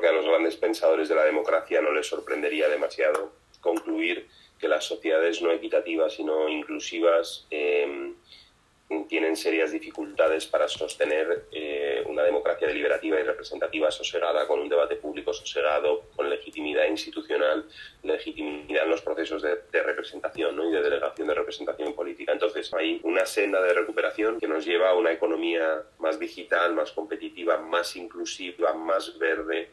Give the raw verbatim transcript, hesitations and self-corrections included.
que a los grandes pensadores de la democracia no les sorprendería demasiado concluir que las sociedades no equitativas y no inclusivas eh, tienen serias dificultades para sostener eh, una democracia deliberativa y representativa sosegada, con un debate público sosegado, con legitimidad institucional, legitimidad en los procesos de, de representación, ¿no? Y de delegación de representación política. Entonces hay una senda de recuperación que nos lleva a una economía más digital, más competitiva, más inclusiva, más verde,